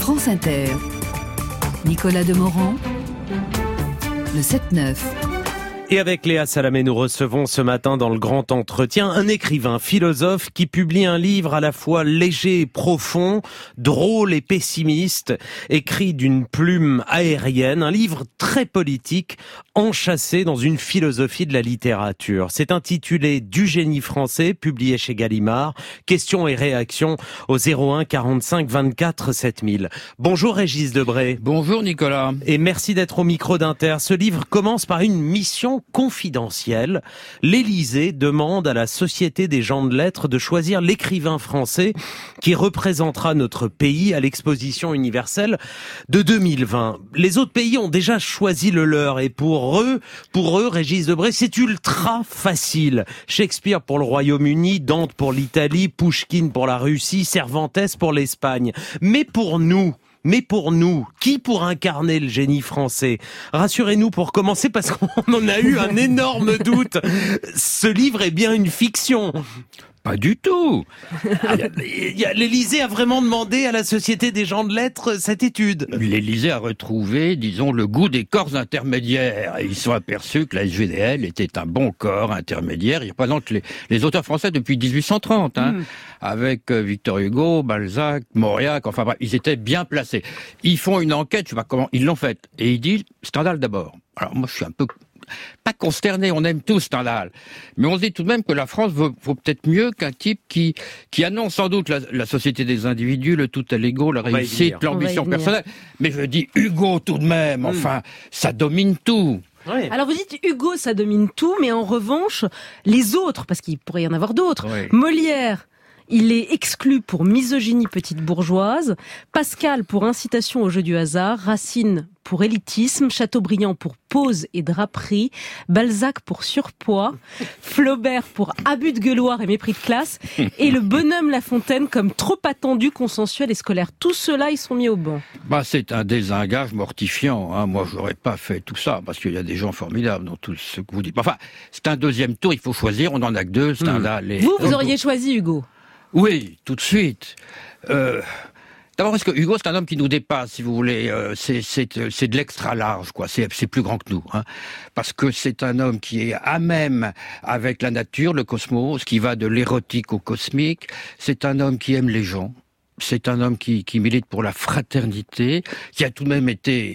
France Inter. Nicolas Demorand, le 7-9. Et avec Léa Salamé, nous recevons ce matin dans le grand entretien un écrivain, philosophe qui publie un livre à la fois léger et profond, drôle et pessimiste, écrit d'une plume aérienne, un livre très politique, enchâssé dans une philosophie de la littérature. C'est intitulé Du génie français, publié chez Gallimard. Questions et réactions au 01 45 24 7000. Bonjour Régis Debray. Bonjour Nicolas. Et merci d'être au micro d'Inter. Ce livre commence par une mission confidentielle. L'Élysée demande à la Société des gens de lettres de choisir l'écrivain français qui représentera notre pays à l'exposition universelle de 2020. Les autres pays ont déjà choisi le leur et pour eux, Régis Debray, c'est ultra facile. Shakespeare pour le Royaume-Uni, Dante pour l'Italie, Pouchkine pour la Russie, Cervantes pour l'Espagne. Mais pour nous, qui pour incarner le génie français? Rassurez-nous pour commencer, parce qu'on en a eu un énorme doute. Ce livre est bien une fiction. Pas du tout. L'Élysée a vraiment demandé à la Société des gens de lettres cette étude. L'Élysée a retrouvé, disons, le goût des corps intermédiaires. Et ils sont aperçus que la SGDL était un bon corps intermédiaire. Il représente les auteurs français depuis 1830, avec Victor Hugo, Balzac, Mauriac, enfin bref, ils étaient bien placés. Ils font une enquête, je sais pas comment, ils l'ont faite. Et ils disent, Stendhal d'abord. Alors moi, je suis un peu... pas consterné, on aime tous Stendhal. Mais on se dit tout de même que la France vaut peut-être mieux qu'un type qui annonce sans doute la société des individus, le tout à l'ego, la réussite, l'ambition personnelle. Mais je dis Hugo tout de même, enfin, ça domine tout. Oui. Alors vous dites Hugo, ça domine tout, mais en revanche, les autres, parce qu'il pourrait y en avoir d'autres, Molière, il est exclu pour misogynie petite bourgeoise, Pascal pour incitation au jeu du hasard, Racine pour élitisme, Chateaubriand pour pose et draperie, Balzac pour surpoids, Flaubert pour abus de gueuloir et mépris de classe, et le bonhomme La Fontaine comme trop attendu, consensuel et scolaire. Tous ceux-là, ils sont mis au banc. C'est un désengage mortifiant. Moi, je n'aurais pas fait tout ça, parce qu'il y a des gens formidables dans tout ce que vous dites. Enfin, c'est un deuxième tour, il faut choisir, on n'en a que deux. Vous auriez choisi Hugo? Oui, tout de suite. D'abord, parce que Hugo, c'est un homme qui nous dépasse, si vous voulez. C'est de l'extra large, quoi. C'est plus grand que nous, parce que c'est un homme qui est à même avec la nature, le cosmos, qui va de l'érotique au cosmique. C'est un homme qui aime les gens. C'est un homme qui milite pour la fraternité, qui a tout de même été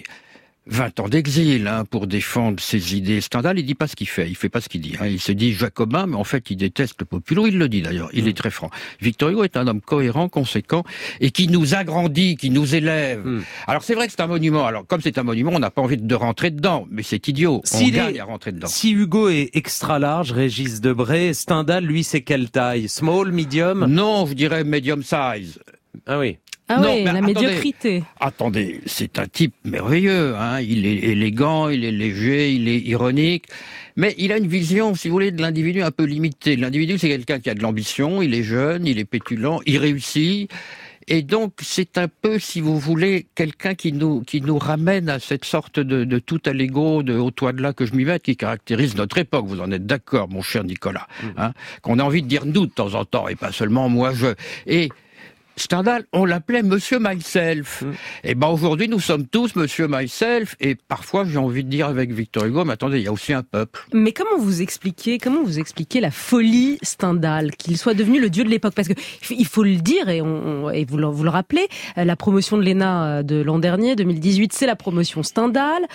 20 ans d'exil pour défendre ses idées. Stendhal, il dit pas ce qu'il fait, il fait pas ce qu'il dit. Il se dit jacobin, mais en fait, il déteste le populo. Il le dit d'ailleurs, il est très franc. Victor Hugo est un homme cohérent, conséquent, et qui nous agrandit, qui nous élève. Alors c'est vrai que c'est un monument. Alors comme c'est un monument, on n'a pas envie de rentrer dedans, mais c'est idiot. On gagne à rentrer dedans. Si Hugo est extra large, Régis Debray, Stendhal, lui, c'est quelle taille? Small, medium? Non, je dirais medium size. Ah oui. Ah non, la médiocrité. Attendez, c'est un type merveilleux, il est élégant, il est léger, il est ironique, mais il a une vision, si vous voulez, de l'individu un peu limitée. L'individu, c'est quelqu'un qui a de l'ambition, il est jeune, il est pétulant, il réussit, et donc c'est un peu, si vous voulez, quelqu'un qui nous ramène à cette sorte de tout à l'ego, de au toit de là que je m'y mette, qui caractérise notre époque. Vous en êtes d'accord, mon cher Nicolas, qu'on a envie de dire nous de temps en temps, et pas seulement moi je. Et Stendhal, on l'appelait Monsieur Myself. Et aujourd'hui, nous sommes tous Monsieur Myself. Et parfois, j'ai envie de dire avec Victor Hugo, mais attendez, il y a aussi un peuple. Mais comment vous expliquez la folie Stendhal, qu'il soit devenu le dieu de l'époque? Parce que il faut le dire, et vous le rappelez, la promotion de l'ENA de l'an dernier, 2018, c'est la promotion Stendhal.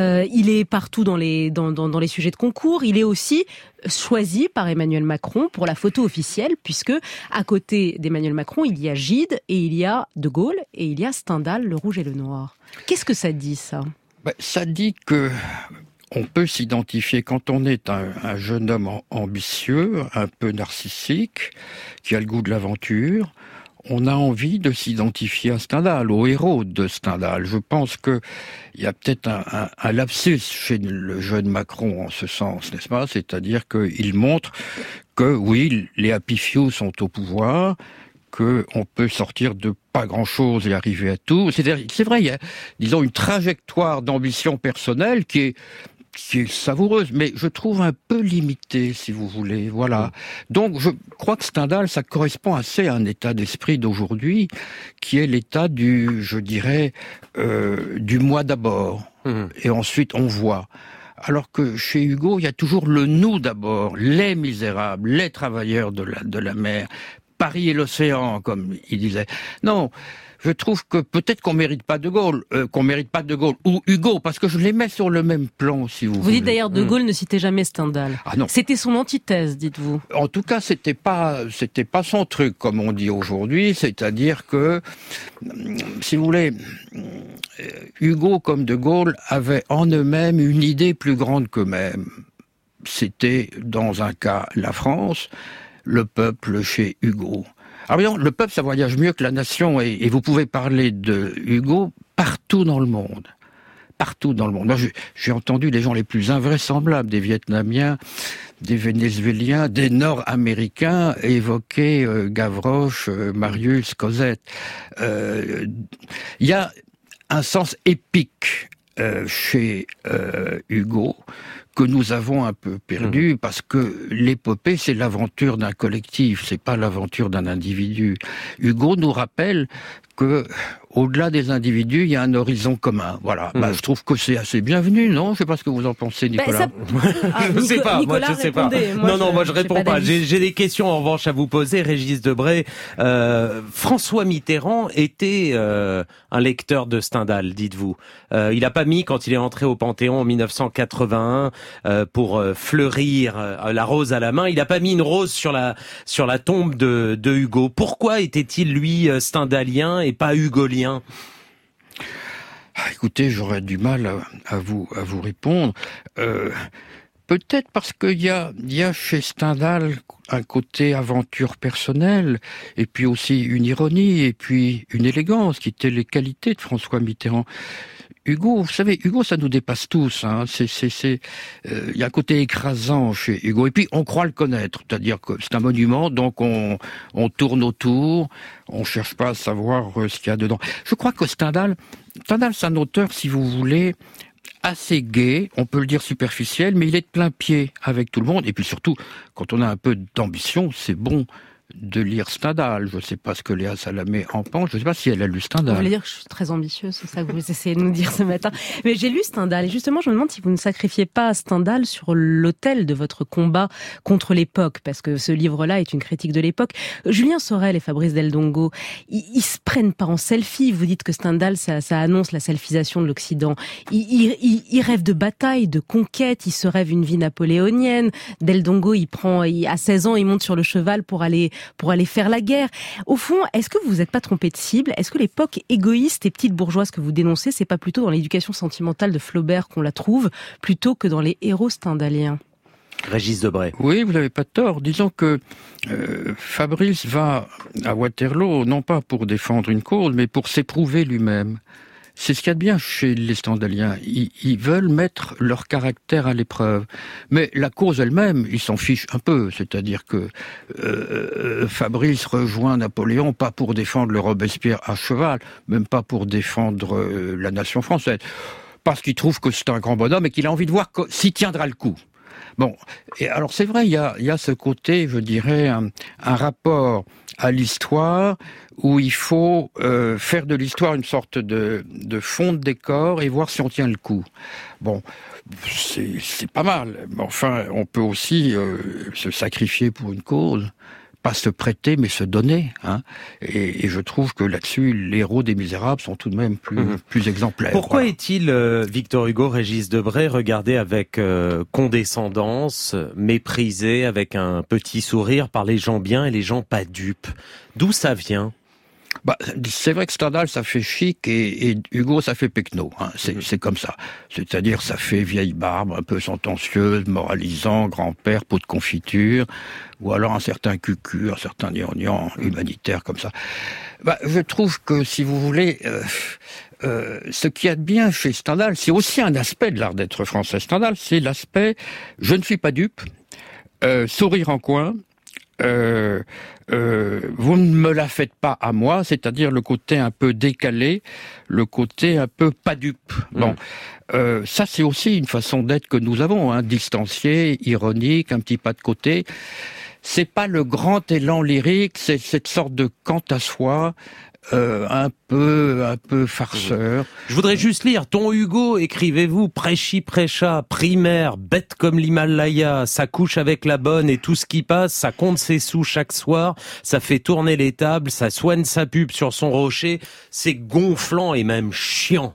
Il est partout dans les sujets de concours. Il est aussi choisi par Emmanuel Macron pour la photo officielle, puisque à côté d'Emmanuel Macron, il y a Gide, et il y a De Gaulle, et il y a Stendhal, le rouge et le noir. Qu'est-ce que ça dit, ça? Ça dit que on peut s'identifier, quand on est un jeune homme ambitieux, un peu narcissique, qui a le goût de l'aventure, on a envie de s'identifier à Stendhal, au héros de Stendhal. Je pense que il y a peut-être un lapsus chez le jeune Macron en ce sens, n'est-ce pas? C'est-à-dire qu'il montre que, oui, les happy few sont au pouvoir, qu'on peut sortir de pas grand-chose et arriver à tout. C'est vrai, il y a, disons, une trajectoire d'ambition personnelle qui est qui est savoureuse, mais je trouve un peu limitée, si vous voulez. Voilà. Donc, je crois que Stendhal, ça correspond assez à un état d'esprit d'aujourd'hui, qui est l'état du moi d'abord, et ensuite on voit. Alors que chez Hugo, il y a toujours le nous d'abord, les misérables, les travailleurs de la mer, Paris et l'océan, comme il disait. Non. Je trouve que peut-être qu'on mérite pas De Gaulle, ou Hugo, parce que je les mets sur le même plan, si vous voulez. Vous dites d'ailleurs De Gaulle ne citait jamais Stendhal. Ah non. C'était son antithèse, dites-vous. En tout cas, c'était pas son truc, comme on dit aujourd'hui, c'est-à-dire que, si vous voulez, Hugo comme De Gaulle avaient en eux-mêmes une idée plus grande qu'eux-mêmes. C'était, dans un cas, la France, le peuple chez Hugo. Alors bien, le peuple, ça voyage mieux que la nation, et vous pouvez parler de Hugo partout dans le monde. Partout dans le monde. Moi, j'ai entendu les gens les plus invraisemblables, des Vietnamiens, des Vénézuéliens, des Nord-Américains évoquer Gavroche, Marius, Cosette. Il y a un sens épique chez Hugo, que nous avons un peu perdu, parce que l'épopée, c'est l'aventure d'un collectif, c'est pas l'aventure d'un individu. Hugo nous rappelle que, au-delà des individus, il y a un horizon commun. Voilà. Je trouve que c'est assez bienvenu, non? Je sais pas ce que vous en pensez, Nicolas. Je sais pas, moi je sais pas. Moi je réponds pas. J'ai des questions en revanche à vous poser, Régis Debray. François Mitterrand était un lecteur de Stendhal, dites-vous. Il a pas mis, quand il est entré au Panthéon en 1981, pour fleurir la rose à la main, il a pas mis une rose sur la tombe de Hugo. Pourquoi était-il, lui, stendhalien et pas hugolien? Écoutez, j'aurais du mal à vous répondre. Peut-être parce qu'il y a chez Stendhal un côté aventure personnelle, et puis aussi une ironie, et puis une élégance, qui étaient les qualités de François Mitterrand. Hugo, vous savez, Hugo, ça nous dépasse tous. Il y a un côté écrasant chez Hugo. Et puis, on croit le connaître. C'est-à-dire que c'est un monument, donc on tourne autour, on cherche pas à savoir ce qu'il y a dedans. Je crois que Stendhal, c'est un auteur, si vous voulez, assez gai, on peut le dire superficiel, mais il est de plein pied avec tout le monde. Et puis surtout, quand on a un peu d'ambition, c'est bon de lire Stendhal. Je ne sais pas ce que Léa Salamé en pense. Je ne sais pas si elle a lu Stendhal. Vous voulez dire que je suis très ambitieuse, c'est ça que vous essayez de nous dire ce matin. Mais j'ai lu Stendhal et justement, je me demande si vous ne sacrifiez pas Stendhal sur l'autel de votre combat contre l'époque, parce que ce livre-là est une critique de l'époque. Julien Sorel et Fabrice Del Dongo, ils se prennent pas en selfie. Vous dites que Stendhal, ça annonce la selfisation de l'Occident. Ils rêvent de bataille, de conquête. Ils se rêvent une vie napoléonienne. Del Dongo, à 16 ans, il monte sur le cheval pour aller faire la guerre. Au fond, est-ce que vous vous êtes pas trompé de cible? Est-ce que l'époque égoïste et petite bourgeoise que vous dénoncez, c'est pas plutôt dans l'éducation sentimentale de Flaubert qu'on la trouve, plutôt que dans les héros stendhaliens? Régis Debray. Oui, vous n'avez pas tort. Disons que Fabrice va à Waterloo, non pas pour défendre une cause, mais pour s'éprouver lui-même. C'est ce qu'il y a de bien chez les Stendhaliens. Ils veulent mettre leur caractère à l'épreuve. Mais la cause elle-même, ils s'en fichent un peu. C'est-à-dire que Fabrice rejoint Napoléon, pas pour défendre le Robespierre à cheval, même pas pour défendre la nation française. Parce qu'il trouve que c'est un grand bonhomme et qu'il a envie de voir s'il tiendra le coup. Bon, et alors c'est vrai, il y a ce côté, je dirais, un rapport à l'histoire où il faut faire de l'histoire une sorte de fond de décor et voir si on tient le coup. Bon, c'est pas mal. Mais enfin, on peut aussi se sacrifier pour une cause. Pas se prêter, mais se donner. Hein. Et je trouve que là-dessus, les héros des Misérables sont tout de même plus exemplaires. Pourquoi est-il, Victor Hugo, Régis Debray, regardé avec condescendance, méprisé, avec un petit sourire par les gens bien et les gens pas dupes? D'où ça vient? C'est vrai que Stendhal, ça fait chic et Hugo, ça fait pecno. Hein. C'est comme ça. C'est-à-dire, ça fait vieille barbe, un peu sentencieuse, moralisant, grand-père, pot de confiture, ou alors un certain cucu, un certain gnangnan humanitaire comme ça. Je trouve que, si vous voulez, ce qu'il y a de bien chez Stendhal, c'est aussi un aspect de l'art d'être français. Stendhal, c'est l'aspect « je ne suis pas dupe », sourire en coin, vous ne me la faites pas à moi, c'est-à-dire le côté un peu décalé, le côté un peu pas dupe. Bon, ça c'est aussi une façon d'être que nous avons, hein, distancié, ironique, un petit pas de côté. C'est pas le grand élan lyrique, c'est cette sorte de quant à soi, un peu farceur. Je voudrais juste lire ton Hugo, écrivez-vous, prêchi prêcha, primaire, bête comme l'Himalaya, ça couche avec la bonne et tout ce qui passe, ça compte ses sous chaque soir, ça fait tourner les tables, ça soigne sa pub sur son rocher, c'est gonflant et même chiant.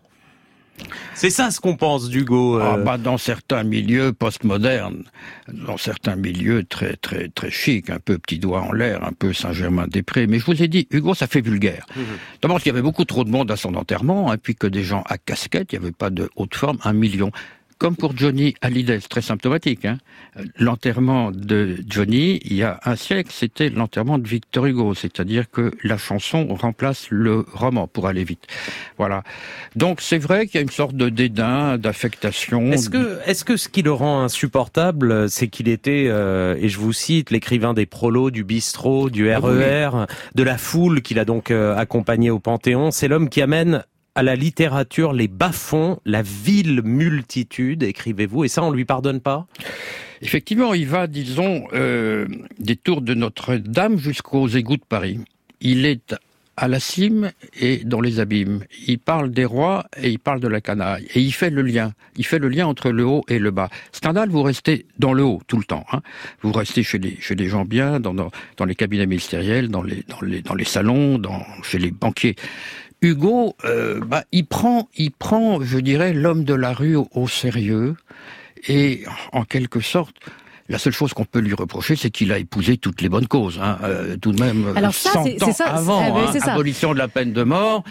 C'est ça ce qu'on pense d'Hugo. Dans certains milieux postmodernes, dans certains milieux très très très chic, un peu petit doigt en l'air, un peu Saint-Germain-des-Prés. Mais je vous ai dit, Hugo, ça fait vulgaire. D'abord, il y avait beaucoup trop de monde à son enterrement, et puis que des gens à casquette, il n'y avait pas de haute forme, 1 million. Comme pour Johnny Hallyday, c'est très symptomatique. Hein. L'enterrement de Johnny, il y a un siècle, c'était l'enterrement de Victor Hugo, c'est-à-dire que la chanson remplace le roman, pour aller vite. Voilà. Donc c'est vrai qu'il y a une sorte de dédain, d'affectation. Est-ce que ce qui le rend insupportable, c'est qu'il était, et je vous cite, l'écrivain des prolos, du bistrot, du RER, de la foule qu'il a donc accompagné au Panthéon. C'est l'homme qui amène à la littérature les bas-fonds, la vile multitude, écrivez-vous, et ça on lui pardonne pas ? Effectivement, il va, disons, des tours de Notre-Dame jusqu'aux égouts de Paris. Il est à la cime et dans les abîmes. Il parle des rois et il parle de la canaille. Et il fait le lien. Il fait le lien entre le haut et le bas. Stendhal, vous restez dans le haut tout le temps. Hein. Vous restez chez les gens bien, dans les cabinets ministériels, dans les salons, chez les banquiers. Hugo, il prend, je dirais, l'homme de la rue au sérieux, et en quelque sorte, la seule chose qu'on peut lui reprocher, c'est qu'il a épousé toutes les bonnes causes. Hein. Tout de même, alors ça, 100 ans avant, abolition de la peine de mort,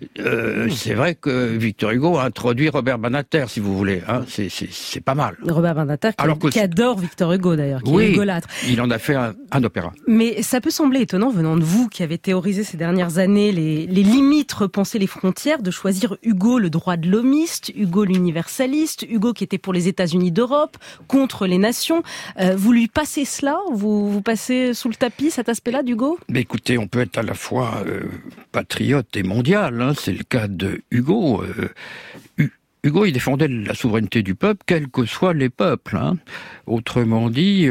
c'est vrai que Victor Hugo a introduit Robert Banater, si vous voulez. Hein. C'est pas mal. Robert Banater, qui adore Victor Hugo d'ailleurs, qui est hugolâtre. Il en a fait un opéra. Mais ça peut sembler étonnant, venant de vous, qui avez théorisé ces dernières années les limites, repensé les frontières, de choisir Hugo le droit de l'homiste, Hugo l'universaliste, Hugo qui était pour les États-Unis d'Europe, contre les nations. Vous lui passez cela ? Vous passez sous le tapis cet aspect-là d'Hugo ? Mais écoutez, on peut être à la fois patriote et mondial. Hein, c'est le cas de Hugo. Hugo, il défendait la souveraineté du peuple, quels que soient les peuples. Hein. Autrement dit...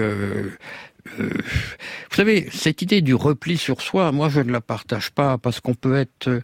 vous savez, cette idée du repli sur soi, moi je ne la partage pas, parce qu'on peut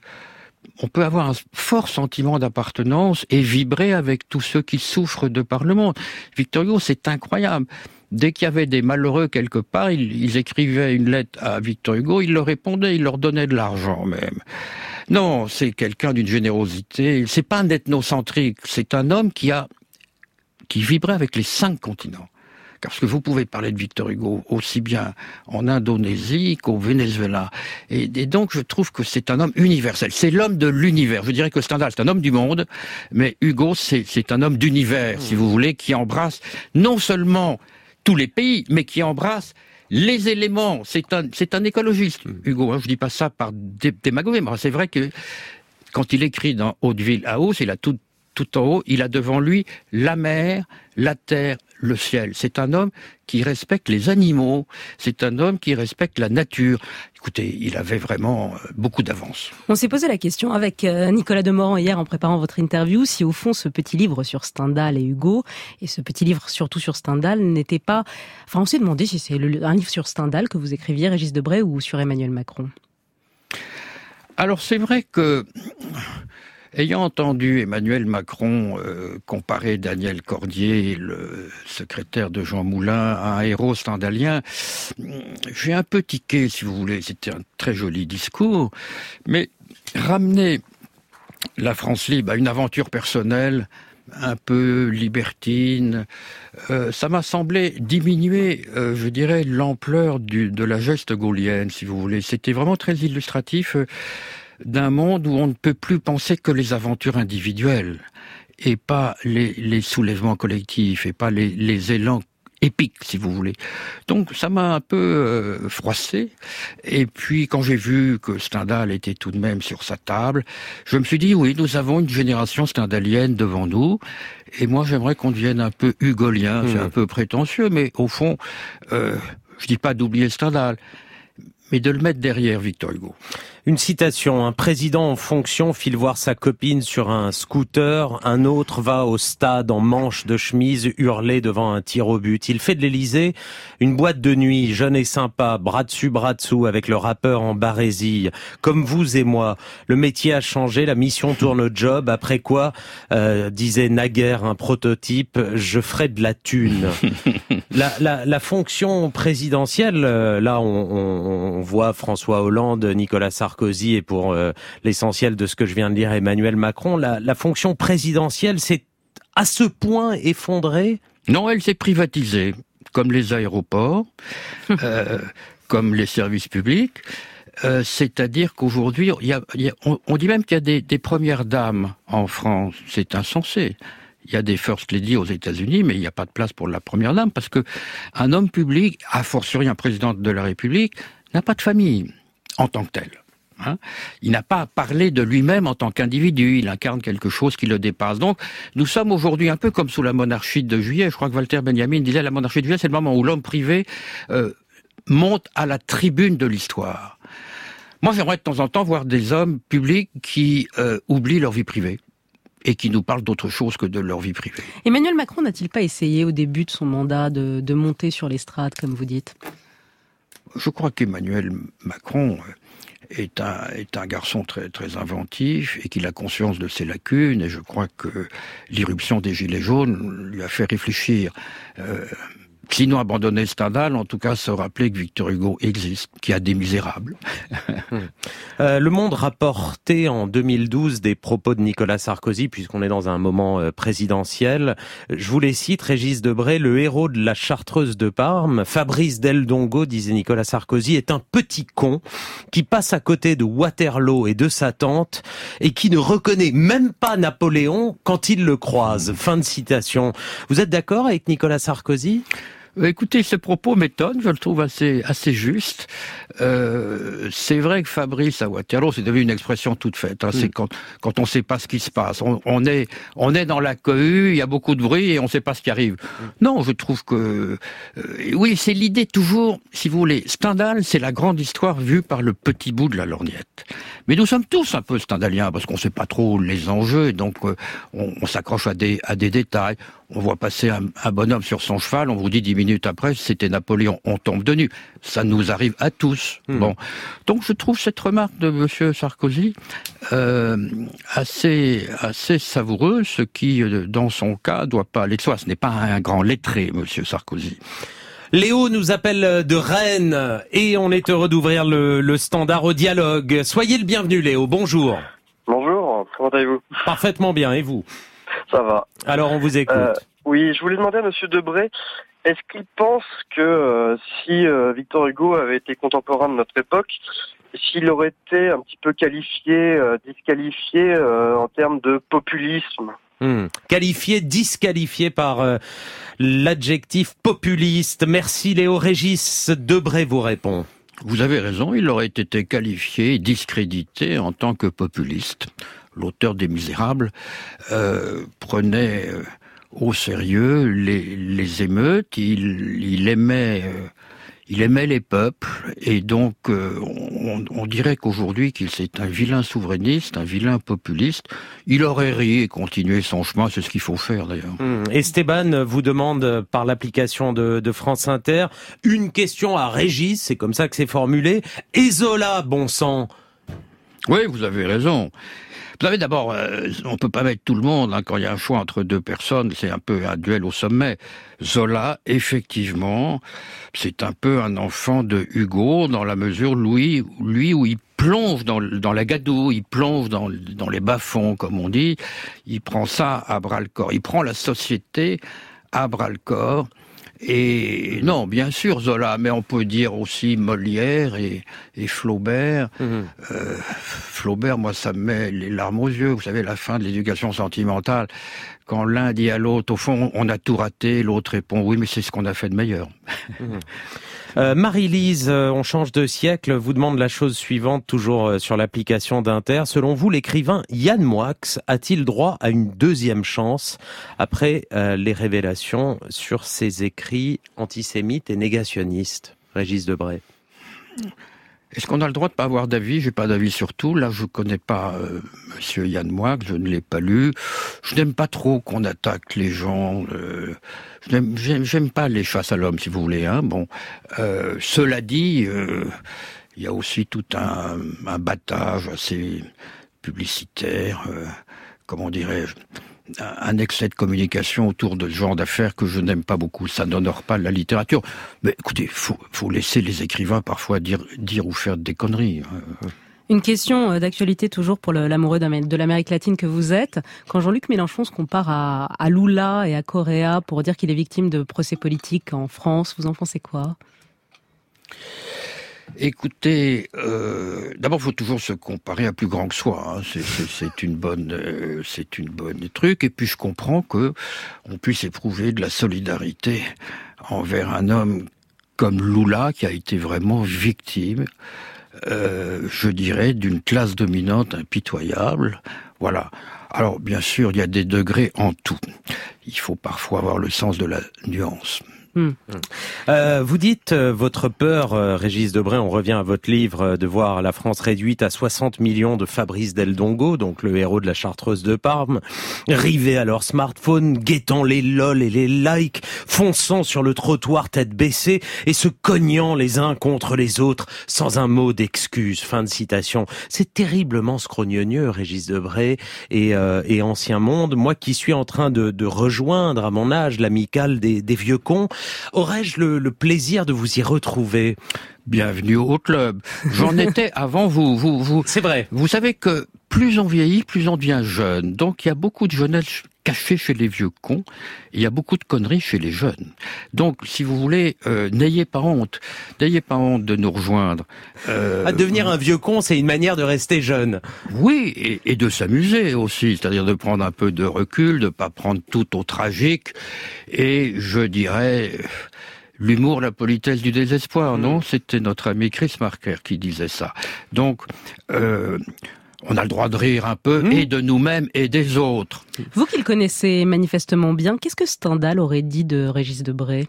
avoir un fort sentiment d'appartenance et vibrer avec tous ceux qui souffrent de par le monde. Victor Hugo, c'est incroyable. Dès qu'il y avait des malheureux quelque part, ils écrivaient une lettre à Victor Hugo, il leur répondait, il leur donnait de l'argent même. Non, c'est quelqu'un d'une générosité. C'est pas un ethnocentrique, c'est un homme qui vibrait avec les 5 continents. Parce que vous pouvez parler de Victor Hugo aussi bien en Indonésie qu'au Venezuela. Et donc, je trouve que c'est un homme universel. C'est l'homme de l'univers. Je dirais que Stendhal, c'est un homme du monde, mais Hugo, c'est un homme d'univers, si vous voulez, qui embrasse non seulement tous les pays, mais qui embrasse les éléments. C'est un écologiste, Hugo. Hein. Je dis pas ça par démagogie, mais c'est vrai que quand il écrit dans Hauteville à Hausse, il a tout en haut, il a devant lui la mer, la terre, le ciel. C'est un homme qui respecte les animaux, c'est un homme qui respecte la nature. Écoutez, il avait vraiment beaucoup d'avance. On s'est posé la question avec Nicolas Demorand hier en préparant votre interview, si au fond ce petit livre sur Stendhal et Hugo, et ce petit livre surtout sur Stendhal, n'était pas... Enfin, on s'est demandé si c'est un livre sur Stendhal que vous écriviez, Régis Debray, ou sur Emmanuel Macron. Alors c'est vrai que... Ayant entendu Emmanuel Macron comparer Daniel Cordier, le secrétaire de Jean Moulin, à un héros stendhalien, j'ai un peu tiqué, si vous voulez. C'était un très joli discours, mais ramener la France libre à une aventure personnelle un peu libertine, ça m'a semblé diminuer, je dirais, l'ampleur de la geste gaulienne, si vous voulez. C'était vraiment très illustratif d'un monde où on ne peut plus penser que les aventures individuelles et pas les soulèvements collectifs et pas les élans épiques, si vous voulez. Donc ça m'a un peu froissé. Et puis quand j'ai vu que Stendhal était tout de même sur sa table, je me suis dit oui, nous avons une génération stendhalienne devant nous. Et moi j'aimerais qu'on devienne un peu hugolien. C'est un peu prétentieux, mais au fond... Je dis pas d'oublier Stendhal, mais de le mettre derrière Victor Hugo. Une citation, un président en fonction file voir sa copine sur un scooter, un autre va au stade en manche de chemise hurler devant un tir au but. Il fait de l'Élysée une boîte de nuit, jeune et sympa, bras dessus, bras dessous, avec le rappeur en barésille. Comme vous et moi, le métier a changé, la mission tourne au job, après quoi, disait naguère un prototype, je ferai de la thune. La fonction présidentielle, là on voit François Hollande, Nicolas Sarkozy et pour l'essentiel de ce que je viens de dire Emmanuel Macron, la fonction présidentielle s'est à ce point effondrée? Non, elle s'est privatisée, comme les aéroports, comme les services publics. C'est-à-dire qu'aujourd'hui, on dit même qu'il y a des premières dames en France. C'est insensé. Il y a des first lady aux États-Unis, mais il n'y a pas de place pour la première dame, parce que un homme public, a fortiori un président de la République, n'a pas de famille en tant que tel. Il n'a pas à parler de lui-même en tant qu'individu, il incarne quelque chose qui le dépasse. Donc, nous sommes aujourd'hui un peu comme sous la monarchie de Juillet. Je crois que Walter Benjamin disait la monarchie de Juillet, c'est le moment où l'homme privé monte à la tribune de l'histoire. Moi, j'aimerais de temps en temps voir des hommes publics qui oublient leur vie privée et qui nous parlent d'autre chose que de leur vie privée. Emmanuel Macron n'a-t-il pas essayé au début de son mandat de monter sur l'estrade, comme vous dites ? Je crois qu'Emmanuel Macron est un garçon très, très inventif et qu'il a conscience de ses lacunes, et je crois que l'irruption des Gilets jaunes lui a fait réfléchir. Sinon abandonner Stendhal, en tout cas se rappeler que Victor Hugo existe, qu'il y a des misérables. Le Monde rapportait en 2012 des propos de Nicolas Sarkozy, puisqu'on est dans un moment présidentiel. Je vous les cite, Régis Debray, le héros de la Chartreuse de Parme, Fabrice Del Dongo, disait Nicolas Sarkozy, est un petit con qui passe à côté de Waterloo et de sa tante et qui ne reconnaît même pas Napoléon quand il le croise. Fin de citation. Vous êtes d'accord avec Nicolas Sarkozy ? Écoutez, ce propos m'étonne, je le trouve assez juste. C'est vrai que Fabrice à Waterloo, c'est devenu une expression toute faite. C'est quand on ne sait pas ce qui se passe. On est dans la cohue, il y a beaucoup de bruit et on ne sait pas ce qui arrive. Non, je trouve que... oui, c'est l'idée toujours, si vous voulez, Stendhal, c'est la grande histoire vue par le petit bout de la lorgnette. Mais nous sommes tous un peu stendhaliens parce qu'on ne sait pas trop les enjeux, et donc on s'accroche à des détails. On voit passer un bonhomme sur son cheval, on vous dit 10 minutes après, c'était Napoléon, on tombe de nu. Ça nous arrive à tous. Bon. Donc je trouve cette remarque de M. Sarkozy assez savoureuse, ce qui, dans son cas, doit pas aller de soi. Ce n'est pas un grand lettré, M. Sarkozy. Léo nous appelle de Rennes et on est heureux d'ouvrir le standard au dialogue. Soyez le bienvenu, Léo. Bonjour. Bonjour, comment allez-vous ? Parfaitement bien, et vous ? Ça va. Alors, on vous écoute. Oui, je voulais demander à Monsieur Debray, est-ce qu'il pense que si Victor Hugo avait été contemporain de notre époque, s'il aurait été un petit peu disqualifié en termes de populisme ? Disqualifié par l'adjectif populiste. Merci Léo. Régis Debray vous répond. Vous avez raison, il aurait été qualifié, discrédité en tant que populiste. L'auteur des Misérables prenait au sérieux les émeutes, il aimait les peuples, et donc on dirait qu'aujourd'hui c'est un vilain souverainiste, un vilain populiste. Il aurait ri et continué son chemin, c'est ce qu'il faut faire d'ailleurs. Esteban vous demande par l'application de France Inter une question à Régis, c'est comme ça que c'est formulé. Et Zola, bon sang. Oui, vous avez raison. Vous savez, d'abord, on peut pas mettre tout le monde, quand il y a un choix entre deux personnes, c'est un peu un duel au sommet. Zola, effectivement, c'est un peu un enfant de Hugo, dans la mesure, lui où il plonge dans la gadoue, il plonge dans les bas-fonds, comme on dit, il prend ça à bras-le-corps, il prend la société à bras-le-corps. Et non, bien sûr Zola, mais on peut dire aussi Molière et Flaubert. Flaubert, moi, ça me met les larmes aux yeux. Vous savez, la fin de l'éducation sentimentale, quand l'un dit à l'autre, au fond, on a tout raté, l'autre répond, oui, mais c'est ce qu'on a fait de meilleur. Marie-Lise, on change de siècle, vous demande la chose suivante, toujours sur l'application d'Inter. Selon vous, l'écrivain Yann Moix a-t-il droit à une deuxième chance après les révélations sur ses écrits antisémites et négationnistes ? Régis Debray. Est-ce qu'on a le droit de pas avoir d'avis? J'ai pas d'avis sur tout. Là, je connais pas Monsieur Yann Moix, je ne l'ai pas lu. Je n'aime pas trop qu'on attaque les gens. J'aime pas les chasses à l'homme, si vous voulez. Hein. Bon, cela dit, il y a aussi tout un battage assez publicitaire. Comment dirais-je? Un excès de communication autour de ce genre d'affaires que je n'aime pas beaucoup. Ça n'honore pas la littérature. Mais écoutez, faut laisser les écrivains parfois dire ou faire des conneries. Une question d'actualité toujours pour l'amoureux de l'Amérique latine que vous êtes. Quand Jean-Luc Mélenchon se compare à Lula et à Correa pour dire qu'il est victime de procès politiques en France, vous en pensez quoi? Écoutez, d'abord, il faut toujours se comparer à plus grand que soi. Hein. C'est une bonne truc. Et puis, je comprends que on puisse éprouver de la solidarité envers un homme comme Lula, qui a été vraiment victime, je dirais, d'une classe dominante impitoyable. Voilà. Alors, bien sûr, il y a des degrés en tout. Il faut parfois avoir le sens de la nuance. Vous dites votre peur, Régis Debray, on revient à votre livre, de voir la France réduite à 60 millions de Fabrice Del Dongo, donc le héros de la Chartreuse de Parme, rivés à leur smartphone, guettant les lol et les likes, fonçant sur le trottoir tête baissée et se cognant les uns contre les autres sans un mot d'excuse. Fin de citation. C'est terriblement scrogneux, Régis Debray et Ancien Monde. Moi qui suis en train de rejoindre à mon âge l'amicale des vieux cons, aurais-je le plaisir de vous y retrouver? Bienvenue au club. J'en étais avant vous. C'est vrai. Vous savez que plus on vieillit, plus on devient jeune. Donc il y a beaucoup de jeunesse cachée chez les vieux cons. Et il y a beaucoup de conneries chez les jeunes. Donc, si vous voulez, n'ayez pas honte. N'ayez pas honte de nous rejoindre. Devenir un vieux con, c'est une manière de rester jeune. Oui, et de s'amuser aussi. C'est-à-dire de prendre un peu de recul, de pas prendre tout au tragique. Et je dirais... l'humour, la politesse du désespoir, non? C'était notre ami Chris Marker qui disait ça. Donc, on a le droit de rire un peu, et de nous-mêmes et des autres. Vous qui le connaissez manifestement bien, qu'est-ce que Stendhal aurait dit de Régis Debray?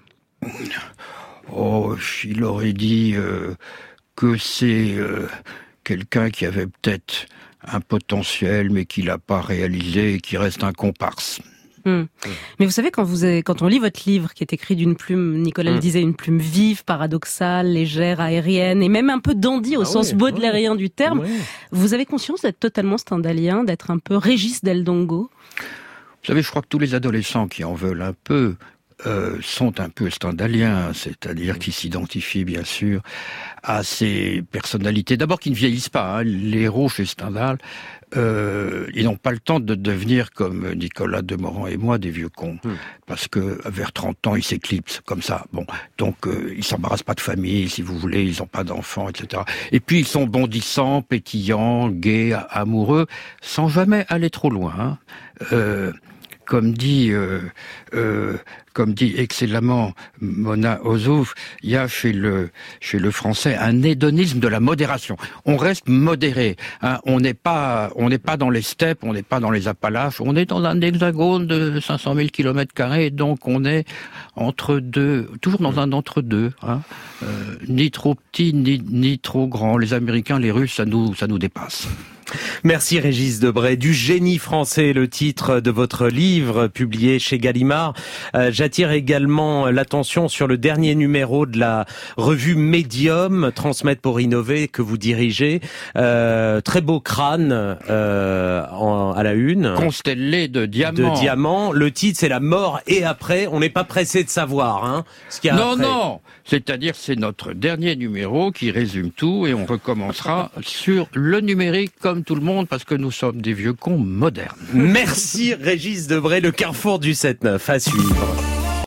Oh, il aurait dit que c'est quelqu'un qui avait peut-être un potentiel, mais qui l'a pas réalisé, et qui reste un comparse. Mais vous savez, quand on lit votre livre, qui est écrit d'une plume, Nicolas le disait, une plume vive, paradoxale, légère, aérienne, et même un peu dandy au sens baudelairien du terme, vous avez conscience d'être totalement stendhalien, d'être un peu Régis Del Dongo? Vous savez, je crois que tous les adolescents qui en veulent un peu sont un peu stendhaliens, c'est-à-dire qui s'identifient bien sûr à ces personnalités, d'abord qui ne vieillissent pas, hein. Les héros chez Stendhal, ils n'ont pas le temps de devenir comme Nicolas Demorand et moi, des vieux cons, parce que vers 30 ans, ils s'éclipsent comme ça. Bon, donc ils s'embarrassent pas de famille, si vous voulez, ils n'ont pas d'enfants, etc. Et puis ils sont bondissants, pétillants, gais, amoureux, sans jamais aller trop loin. Hein. Comme dit excellemment Mona Ozouf, il y a chez le français un hédonisme de la modération. On reste modéré. Hein. On n'est pas dans les steppes, on n'est pas dans les Appalaches. On est dans un hexagone de 500 000 km², donc on est entre deux, toujours dans un entre-deux. Hein. Ni trop petit, ni trop grand. Les Américains, les Russes, ça nous dépasse. Merci Régis Debray. Du génie français, le titre de votre livre publié chez Gallimard. J'attire également l'attention sur le dernier numéro de la revue Medium, Transmettre pour innover, que vous dirigez. Très beau crâne à la une. Constellé de diamants. Le titre, c'est La mort et après. On n'est pas pressé de savoir, hein, ce qu'il y a après. Non. C'est-à-dire, c'est notre dernier numéro qui résume tout et on recommencera sur le numérique comme tout le monde parce que nous sommes des vieux cons modernes. Merci Régis Debray, le carrefour du 7-9 à suivre.